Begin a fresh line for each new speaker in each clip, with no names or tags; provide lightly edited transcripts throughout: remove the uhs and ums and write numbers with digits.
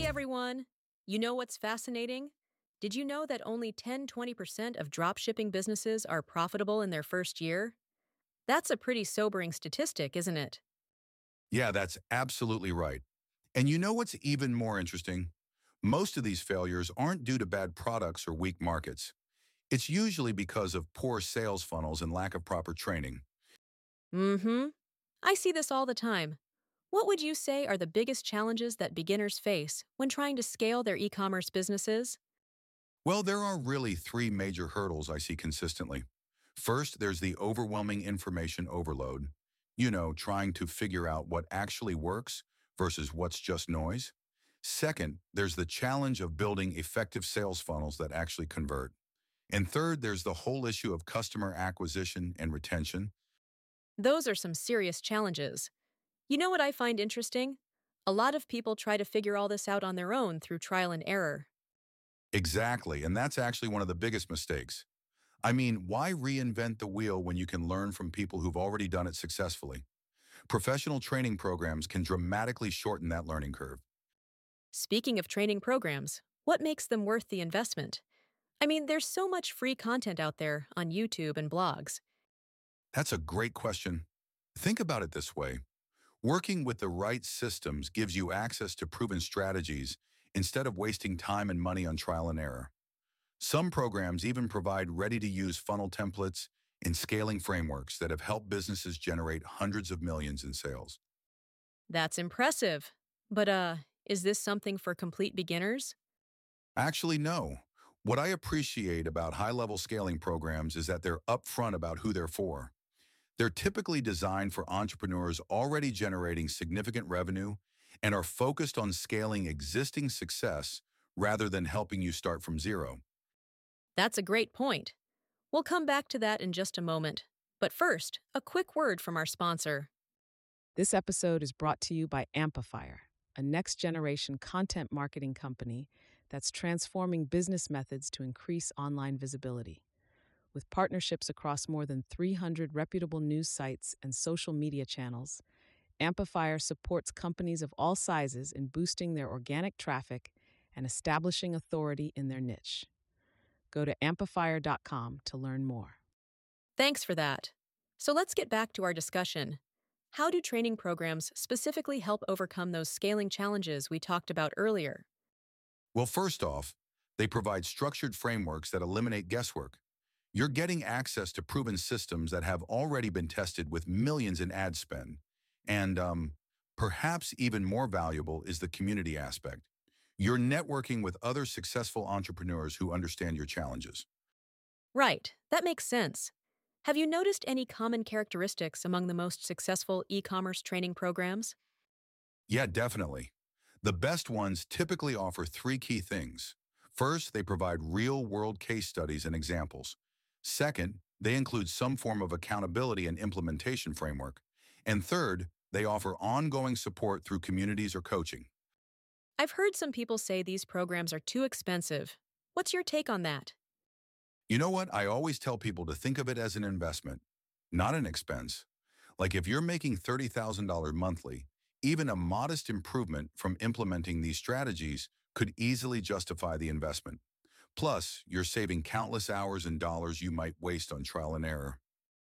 everyone! You know what's fascinating? Did you know that only 10–20% of dropshipping businesses are profitable in their first year? That's a pretty sobering statistic, isn't it?
Yeah, that's absolutely right. And you know what's even more interesting? Most of these failures aren't due to bad products or weak markets. It's usually because of poor sales funnels and lack of proper training.
Mm-hmm. I see this all the time. What would you say are the biggest challenges that beginners face when trying to scale their e-commerce businesses?
Well, there are really three major hurdles I see consistently. First, there's the overwhelming information overload. Trying to figure out what actually works versus what's just noise. Second, there's the challenge of building effective sales funnels that actually convert. And third, there's the whole issue of customer acquisition and retention.
Those are some serious challenges. You know what I find interesting? A lot of people try to figure all this out on their own through trial and error.
Exactly, and that's actually one of the biggest mistakes. I mean, why reinvent the wheel when you can learn from people who've already done it successfully? Professional training programs can dramatically shorten that learning curve.
Speaking of training programs, what makes them worth the investment? I mean, there's so much free content out there on YouTube and blogs.
That's a great question. Think about it this way. Working with the right systems gives you access to proven strategies instead of wasting time and money on trial and error. Some programs even provide ready-to-use funnel templates and scaling frameworks that have helped businesses generate hundreds of millions in sales.
That's impressive. But, is this something for complete beginners?
Actually, no. What I appreciate about high-level scaling programs is that they're upfront about who they're for. They're typically designed for entrepreneurs already generating significant revenue and are focused on scaling existing success rather than helping you start from zero.
That's a great point. We'll come back to that in just a moment. But first, a quick word from our sponsor.
This episode is brought to you by Amplifier, a next generation content marketing company that's transforming business methods to increase online visibility. With partnerships across more than 300 reputable news sites and social media channels, Amplifier supports companies of all sizes in boosting their organic traffic and establishing authority in their niche. Go to amplifier.com to learn more.
Thanks for that. So let's get back to our discussion. How do training programs specifically help overcome those scaling challenges we talked about earlier?
Well, first off, they provide structured frameworks that eliminate guesswork. You're getting access to proven systems that have already been tested with millions in ad spend. And perhaps even more valuable is the community aspect. You're networking with other successful entrepreneurs who understand your challenges.
Right, that makes sense. Have you noticed any common characteristics among the most successful e-commerce training programs?
Yeah, definitely. The best ones typically offer three key things. First, they provide real-world case studies and examples. Second, they include some form of accountability and implementation framework. And third, they offer ongoing support through communities or coaching.
I've heard some people say these programs are too expensive. What's your take on that?
You know what? I always tell people to think of it as an investment, not an expense. Like if you're making $30,000 monthly, even a modest improvement from implementing these strategies could easily justify the investment. Plus, you're saving countless hours and dollars you might waste on trial and error.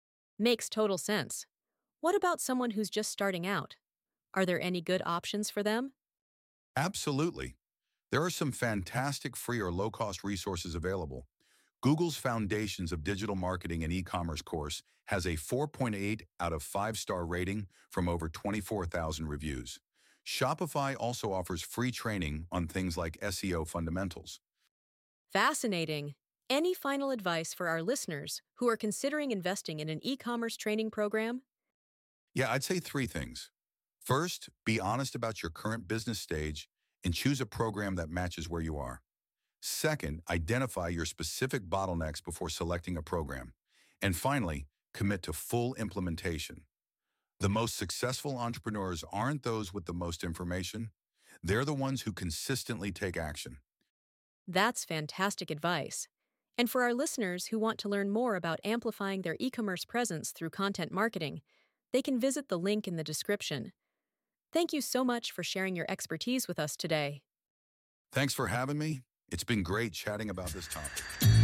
Makes total sense. What about someone who's just starting out? Are there any good options for them?
Absolutely. There are some fantastic free or low-cost resources available. Google's Foundations of Digital Marketing and E-commerce course has a 4.8 out of 5-star rating from over 24,000 reviews. Shopify also offers free training on things like SEO fundamentals.
Fascinating. Any final advice for our listeners who are considering investing in an e-commerce training program?
Yeah, I'd say three things. First, be honest about your current business stage and choose a program that matches where you are. Second, identify your specific bottlenecks before selecting a program. And finally, commit to full implementation. The most successful entrepreneurs aren't those with the most information. They're the ones who consistently take action.
That's fantastic advice. And for our listeners who want to learn more about amplifying their e-commerce presence through content marketing, they can visit the link in the description. Thank you so much for sharing your expertise with us today.
Thanks for having me. It's been great chatting about this topic.